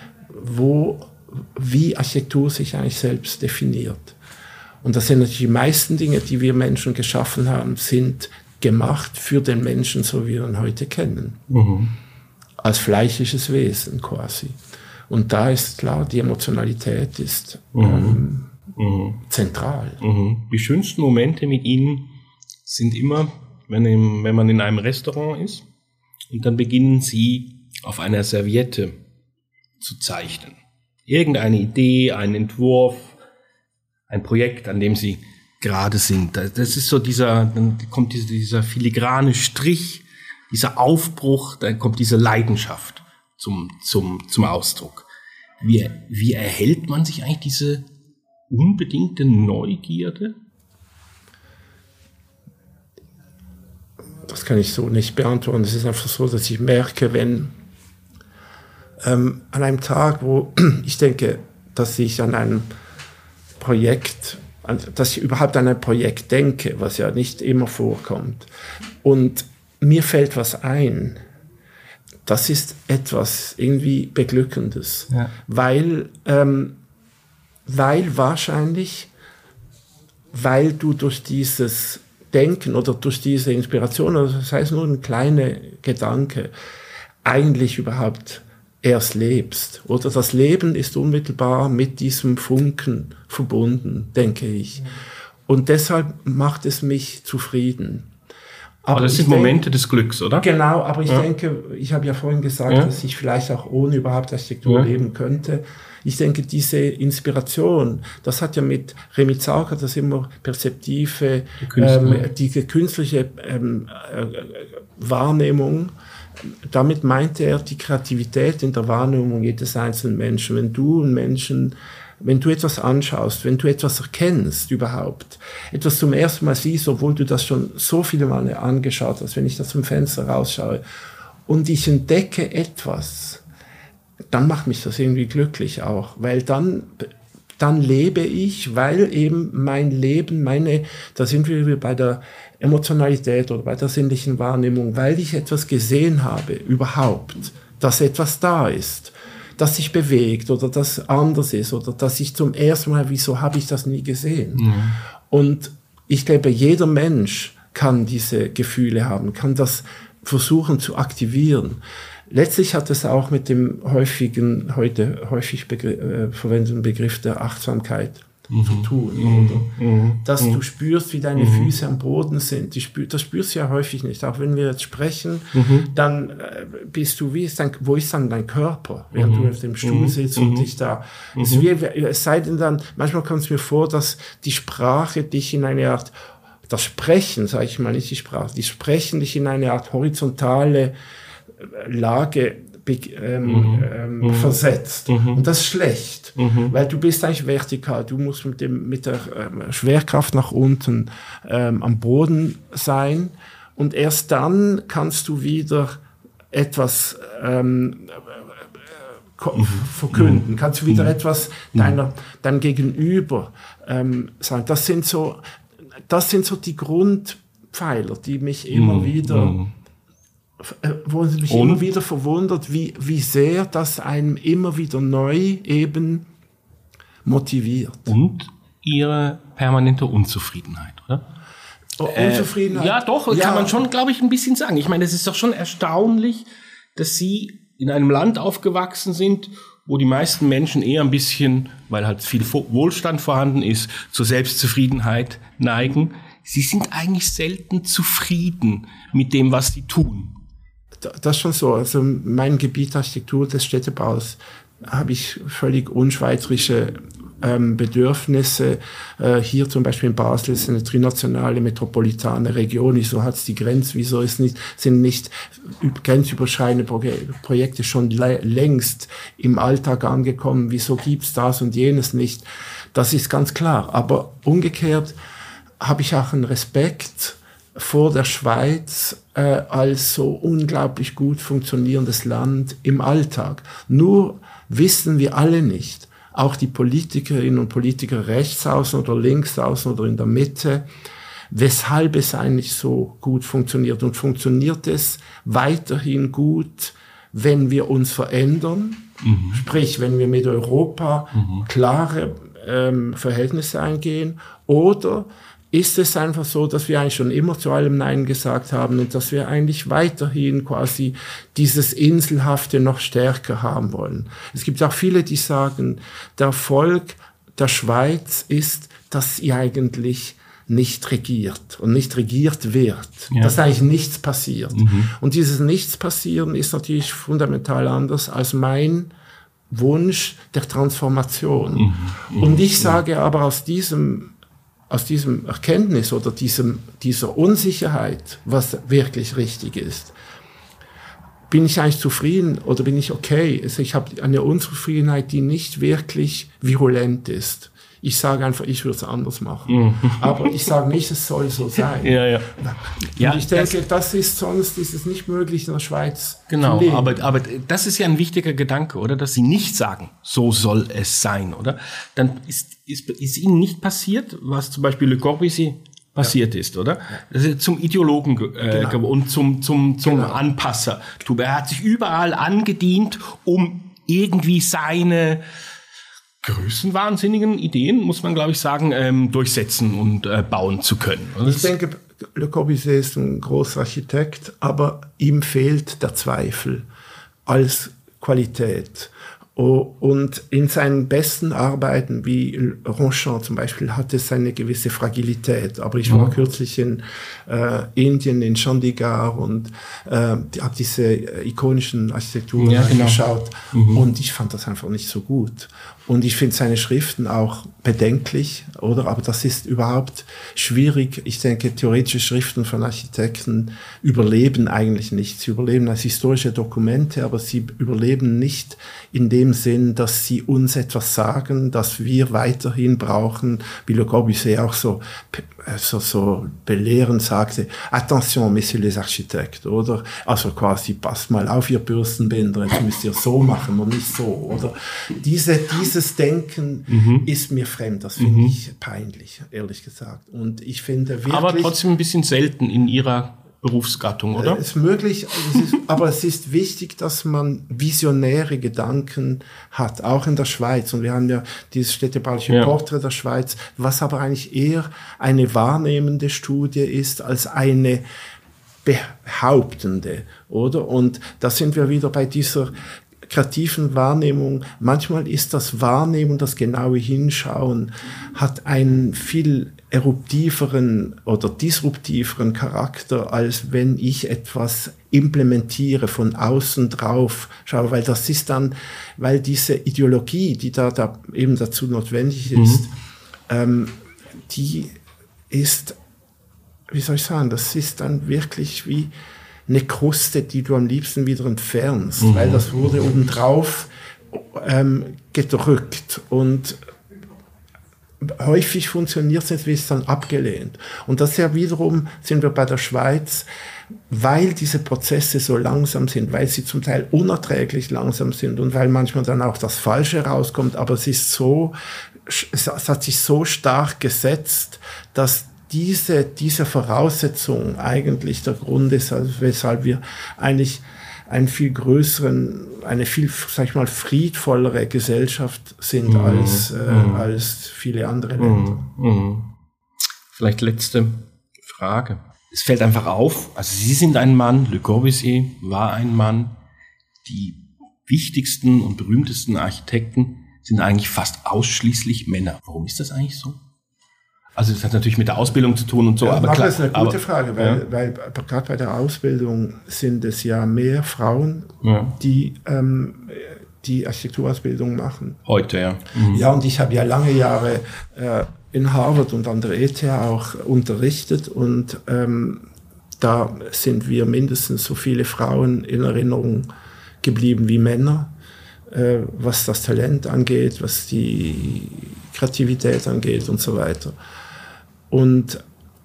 wie Architektur sich eigentlich selbst definiert. Und das sind natürlich die meisten Dinge, die wir Menschen geschaffen haben, sind gemacht für den Menschen, so wie wir ihn heute kennen. Als fleischliches Wesen quasi. Und da ist klar, die Emotionalität ist zentral. Die schönsten Momente mit Ihnen sind immer, wenn man in einem Restaurant ist und dann beginnen Sie auf einer Serviette zu zeichnen. Irgendeine Idee, ein Entwurf, ein Projekt, an dem Sie gerade sind. Das ist so dann kommt dieser filigrane Strich, dieser Aufbruch, dann kommt diese Leidenschaft zum Ausdruck. Wie erhält man sich eigentlich diese unbedingte Neugierde? Das kann ich so nicht beantworten. Es ist einfach so, dass ich merke, wenn an einem Tag, wo ich denke, dass ich an einem Projekt, dass ich überhaupt an ein Projekt denke, was ja nicht immer vorkommt, und mir fällt was ein, das ist etwas irgendwie Beglückendes, weil du durch dieses Denken oder durch diese Inspiration, oder das heißt nur ein kleiner Gedanke, eigentlich überhaupt erst lebst. Oder das Leben ist unmittelbar mit diesem Funken verbunden, denke ich. Und deshalb macht es mich zufrieden. Aber das sind Momente des Glücks, oder? Genau, aber ich denke, ich habe ja vorhin gesagt, dass ich vielleicht auch ohne überhaupt Architektur leben könnte. Ich denke, diese Inspiration, das hat ja mit Remy Zaugher das immer perzeptive, die künstliche Wahrnehmung. Damit meinte er die Kreativität in der Wahrnehmung jedes einzelnen Menschen. Wenn du etwas anschaust, wenn du etwas erkennst überhaupt, etwas zum ersten Mal siehst, obwohl du das schon so viele Mal angeschaut hast, wenn ich da zum Fenster rausschaue und ich entdecke etwas, dann macht mich das irgendwie glücklich auch, weil dann lebe ich, weil eben mein Leben, da sind wir bei der Emotionalität oder bei der sinnlichen Wahrnehmung, weil ich etwas gesehen habe, überhaupt, dass etwas da ist, das sich bewegt oder das anders ist oder dass ich zum ersten Mal, wieso habe ich das nie gesehen? Mhm. Und ich glaube, jeder Mensch kann diese Gefühle haben, kann das versuchen zu aktivieren. Letztlich hat es auch mit dem heute häufig verwendeten Begriff der Achtsamkeit zu tun. Oder? Dass du spürst, wie deine Füße am Boden sind. Das spürst du ja häufig nicht. Auch wenn wir jetzt sprechen, dann bist du, wo ist dann dein Körper, während du auf dem Stuhl sitzt und dich da... Es sei denn dann, manchmal kommt es mir vor, dass die Sprache dich in eine Art... Das Sprechen, sage ich mal, nicht die Sprache, die Sprechen dich in eine Art horizontale Lage versetzt. Und das ist schlecht, weil du bist eigentlich vertikal. Du musst mit der Schwerkraft nach unten am Boden sein und erst dann kannst du wieder etwas verkünden, kannst du wieder etwas deinem Gegenüber sagen. Das sind so die Grundpfeiler, die mich immer wieder wo es mich immer wieder verwundert, wie sehr das einem immer wieder neu eben motiviert. Und ihre permanente Unzufriedenheit, oder? Unzufriedenheit? Ja, doch, kann man schon, glaube ich, ein bisschen sagen. Ich meine, es ist doch schon erstaunlich, dass Sie in einem Land aufgewachsen sind, wo die meisten Menschen eher ein bisschen, weil halt viel Wohlstand vorhanden ist, zur Selbstzufriedenheit neigen. Sie sind eigentlich selten zufrieden mit dem, was sie tun. Das ist schon so. Also mein Gebiet Architektur des Städtebaus habe ich völlig unschweizerische Bedürfnisse. Hier zum Beispiel in Basel ist eine trinationale metropolitane Region. Wieso hat es die Grenze? Wieso sind nicht grenzüberschreitende Projekte schon längst im Alltag angekommen? Wieso gibt's das und jenes nicht? Das ist ganz klar. Aber umgekehrt habe ich auch einen Respekt vor der Schweiz als so unglaublich gut funktionierendes Land im Alltag. Nur wissen wir alle nicht, auch die Politikerinnen und Politiker rechts außen oder links außen oder in der Mitte, weshalb es eigentlich so gut funktioniert. Und funktioniert es weiterhin gut, wenn wir uns verändern, sprich, wenn wir mit Europa klare Verhältnisse eingehen, oder ist es einfach so, dass wir eigentlich schon immer zu allem Nein gesagt haben und dass wir eigentlich weiterhin quasi dieses Inselhafte noch stärker haben wollen. Es gibt auch viele, die sagen, der Erfolg der Schweiz ist, dass sie eigentlich nicht regiert und nicht regiert wird, dass eigentlich nichts passiert. Und dieses Nichts-Passieren ist natürlich fundamental anders als mein Wunsch der Transformation. Und ich sage aber aus diesem Erkenntnis oder dieser Unsicherheit, was wirklich richtig ist, bin ich eigentlich zufrieden oder bin ich okay? Also ich habe eine Unzufriedenheit, die nicht wirklich virulent ist. Ich sage einfach, ich würde es anders machen. Aber ich sage nicht, es soll so sein. Ja. Und ich denke, sonst ist es nicht möglich, in der Schweiz zu leben. Genau, aber das ist ja ein wichtiger Gedanke, oder? Dass Sie nicht sagen, so soll es sein, oder? Dann ist Ihnen nicht passiert, was zum Beispiel Le Corbusier passiert ist, oder? Das ist zum Ideologen und zum Anpasser. Er hat sich überall angedient, um irgendwie seine größenwahnsinnigen Ideen, muss man, glaube ich, sagen, durchsetzen und bauen zu können. Ich denke, Le Corbusier ist ein großer Architekt, aber ihm fehlt der Zweifel als Qualität. Und in seinen besten Arbeiten, wie Ronchamp zum Beispiel, hat es eine gewisse Fragilität. Aber ich war kürzlich in Indien, in Chandigarh und habe diese ikonischen Architekturen angeschaut. Und ich fand das einfach nicht so gut. Und ich finde seine Schriften auch bedenklich, oder? Aber das ist überhaupt schwierig. Ich denke, theoretische Schriften von Architekten überleben eigentlich nicht. Sie überleben als historische Dokumente, aber sie überleben nicht, indem im Sinn, dass sie uns etwas sagen, das wir weiterhin brauchen, wie Le Corbusier auch so belehrend sagte, attention, messieurs les architectes, oder? Also quasi, passt mal auf, ihr Bürstenbinder, jetzt müsst ihr so machen und nicht so, oder? Dieses Denken ist mir fremd, das finde ich peinlich, ehrlich gesagt. Und ich finde wirklich... Aber trotzdem ein bisschen selten in Ihrer Berufsgattung, oder? Ist möglich, aber es ist wichtig, dass man visionäre Gedanken hat, auch in der Schweiz. Und wir haben ja dieses städtebauliche Porträt der Schweiz, was aber eigentlich eher eine wahrnehmende Studie ist als eine behauptende, oder? Und da sind wir wieder bei dieser kreativen Wahrnehmung. Manchmal ist das Wahrnehmen, das genaue Hinschauen, hat einen viel eruptiveren oder disruptiveren Charakter, als wenn ich etwas implementiere, von außen drauf schaue, weil das ist dann, weil diese Ideologie, die da eben dazu notwendig ist, die ist, wie soll ich sagen, das ist dann wirklich wie eine Kruste, die du am liebsten wieder entfernst, weil das wurde obendrauf gedrückt und häufig funktioniert es nicht, wie es dann abgelehnt. Und das ja wiederum sind wir bei der Schweiz, weil diese Prozesse so langsam sind, weil sie zum Teil unerträglich langsam sind und weil manchmal dann auch das Falsche rauskommt, aber es hat sich so stark gesetzt, dass diese Voraussetzung eigentlich der Grund ist, also weshalb wir eigentlich eine viel, sag ich mal, friedvollere Gesellschaft sind als viele andere Länder. Vielleicht letzte Frage. Es fällt einfach auf, also Sie sind ein Mann, Le Corbusier war ein Mann, die wichtigsten und berühmtesten Architekten sind eigentlich fast ausschließlich Männer. Warum ist das eigentlich so? Also das hat natürlich mit der Ausbildung zu tun und so. Ja, aber klar, das ist eine gute Frage, weil gerade bei der Ausbildung sind es ja mehr Frauen, die Architekturausbildung machen. Heute, ja. Ja, und ich habe ja lange Jahre in Harvard und an der ETH auch unterrichtet und da sind wir mindestens so viele Frauen in Erinnerung geblieben wie Männer, was das Talent angeht, was die Kreativität angeht und so weiter. Und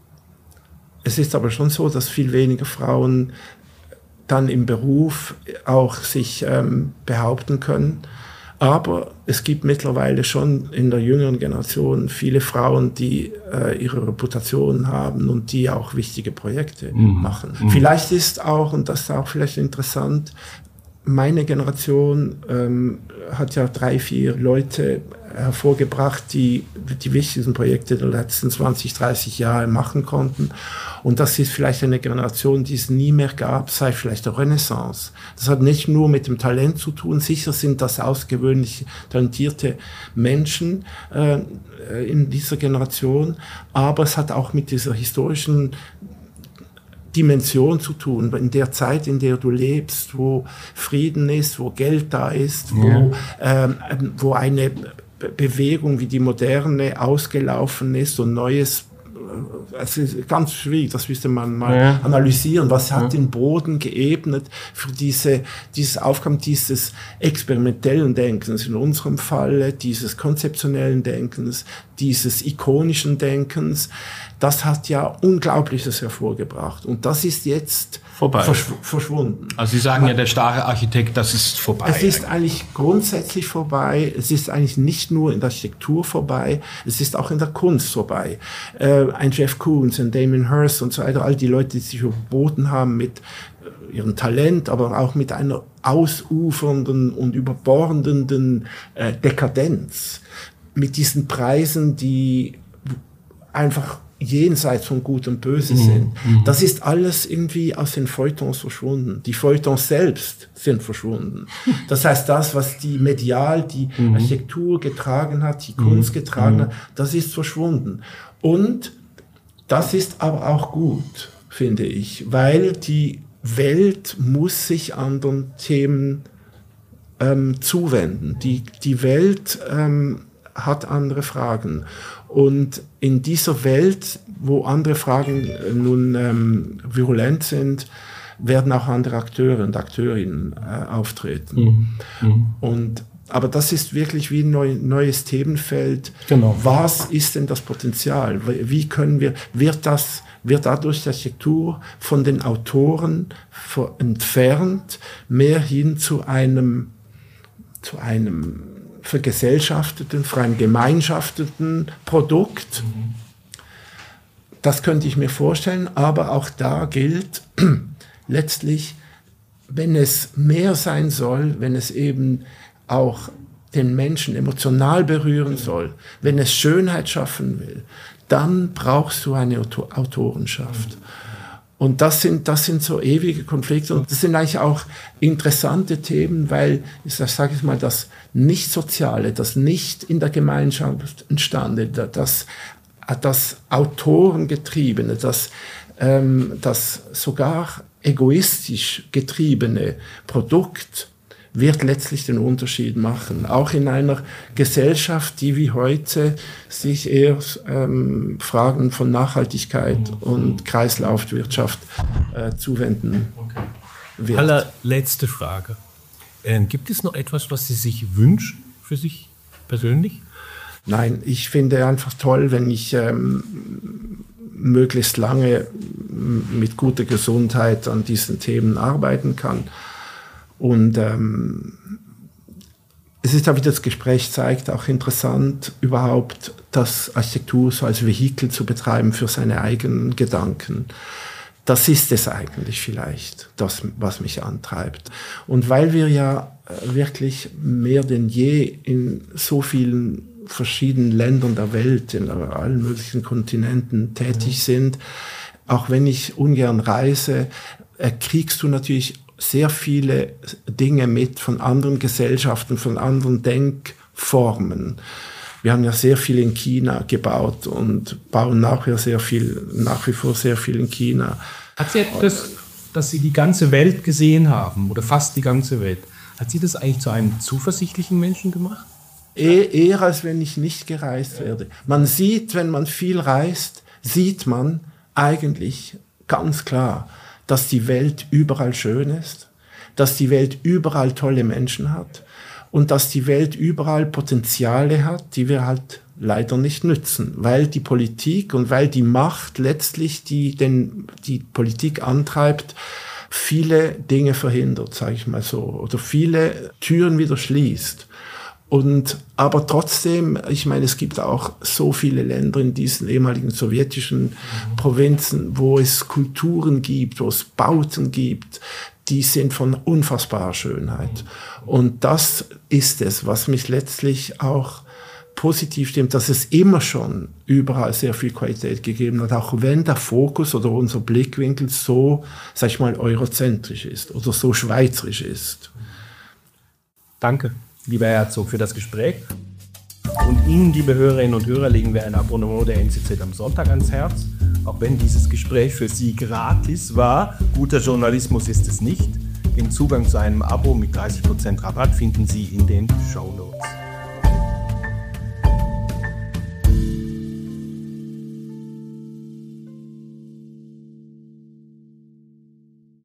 es ist aber schon so, dass viel weniger Frauen dann im Beruf auch sich behaupten können. Aber es gibt mittlerweile schon in der jüngeren Generation viele Frauen, die ihre Reputation haben und die auch wichtige Projekte machen. Vielleicht ist auch, und das ist auch vielleicht interessant, meine Generation hat ja 3, 4 Leute hervorgebracht, die wichtigsten Projekte der letzten 20, 30 Jahre machen konnten. Und das ist vielleicht eine Generation, die es nie mehr gab, seit vielleicht der Renaissance. Das hat nicht nur mit dem Talent zu tun, sicher sind das außergewöhnlich talentierte Menschen in dieser Generation, aber es hat auch mit dieser historischen Dimension zu tun, in der Zeit, in der du lebst, wo Frieden ist, wo Geld da ist, wo eine Bewegung wie die moderne ausgelaufen ist und Neues, es ist ganz schwierig, das müsste man mal analysieren, was hat den Boden geebnet für dieses Aufgaben dieses experimentellen Denkens, in unserem Falle dieses konzeptionellen Denkens, dieses ikonischen Denkens, das hat ja Unglaubliches hervorgebracht und das ist jetzt vorbei. Verschwunden. Also Sie sagen ja, der starre Architekt, das ist vorbei. Es ist eigentlich grundsätzlich vorbei. Es ist eigentlich nicht nur in der Architektur vorbei, es ist auch in der Kunst vorbei. Ein Jeff Koons, ein Damien Hirst und so weiter, all die Leute, die sich überboten haben mit ihrem Talent, aber auch mit einer ausufernden und überbordenden Dekadenz. Mit diesen Preisen, die einfach jenseits von Gut und Böse sind. Das ist alles irgendwie aus den Feuilletons verschwunden. Die Feuilletons selbst sind verschwunden. Das heißt, das, was die medial, die Architektur getragen hat, die Kunst getragen hat, das ist verschwunden. Und das ist aber auch gut, finde ich, weil die Welt muss sich anderen Themen zuwenden. Die Welt hat andere Fragen. Und in dieser Welt, wo andere Fragen nun virulent sind, werden auch andere Akteure und Akteurinnen auftreten. Und Aber das ist wirklich wie ein neues Themenfeld. Genau. Was ist denn das Potenzial? Wie können wir, wird dadurch die Architektur von den Autoren entfernt, mehr hin zu einem vergesellschafteten, vergemeinschafteten Produkt? Das könnte ich mir vorstellen, aber auch da gilt letztlich, wenn es mehr sein soll, wenn es eben auch den Menschen emotional berühren soll, wenn es Schönheit schaffen will, dann brauchst du eine Autorenschaft. Und das sind so ewige Konflikte und das sind eigentlich auch interessante Themen, weil, ich sage mal, das Nicht-Soziale, das nicht in der Gemeinschaft entstandene, das Autorengetriebene, das sogar egoistisch getriebene Produkt wird letztlich den Unterschied machen. Auch in einer Gesellschaft, die wie heute sich eher Fragen von Nachhaltigkeit und Kreislaufwirtschaft zuwenden wird. Allerletzte Frage. Gibt es noch etwas, was Sie sich wünschen für sich persönlich? Nein, ich finde einfach toll, wenn ich möglichst lange mit guter Gesundheit an diesen Themen arbeiten kann. Und es ist auch, wie das Gespräch zeigt, auch interessant, überhaupt das Architektur so als Vehikel zu betreiben für seine eigenen Gedanken. Das ist es eigentlich vielleicht, das, was mich antreibt. Und weil wir ja wirklich mehr denn je in so vielen verschiedenen Ländern der Welt, in allen möglichen Kontinenten tätig sind, auch wenn ich ungern reise, kriegst du natürlich sehr viele Dinge mit von anderen Gesellschaften, von anderen Denkformen. Wir haben ja sehr viel in China gebaut und bauen nach wie vor sehr viel in China. Hat Sie etwas, dass Sie die ganze Welt gesehen haben, oder fast die ganze Welt, hat Sie das eigentlich zu einem zuversichtlichen Menschen gemacht? Eher als wenn ich nicht gereist werde. Man sieht, wenn man viel reist, sieht man eigentlich ganz klar, dass die Welt überall schön ist, dass die Welt überall tolle Menschen hat und dass die Welt überall Potenziale hat, die wir halt leider nicht nützen, weil die Politik und weil die Macht letztlich, die Politik antreibt, viele Dinge verhindert, sage ich mal so, oder viele Türen wieder schließt. Aber trotzdem, ich meine, es gibt auch so viele Länder in diesen ehemaligen sowjetischen Provinzen, wo es Kulturen gibt, wo es Bauten gibt, die sind von unfassbarer Schönheit. Und das ist es, was mich letztlich auch positiv stimmt, dass es immer schon überall sehr viel Qualität gegeben hat, auch wenn der Fokus oder unser Blickwinkel so, sag ich mal, eurozentrisch ist oder so schweizerisch ist. Danke, lieber Herr Herzog, für das Gespräch. Und Ihnen, liebe Hörerinnen und Hörer, legen wir ein Abonnement der NZZ am Sonntag ans Herz. Auch wenn dieses Gespräch für Sie gratis war, guter Journalismus ist es nicht. Den Zugang zu einem Abo mit 30% Rabatt finden Sie in den Shownotes.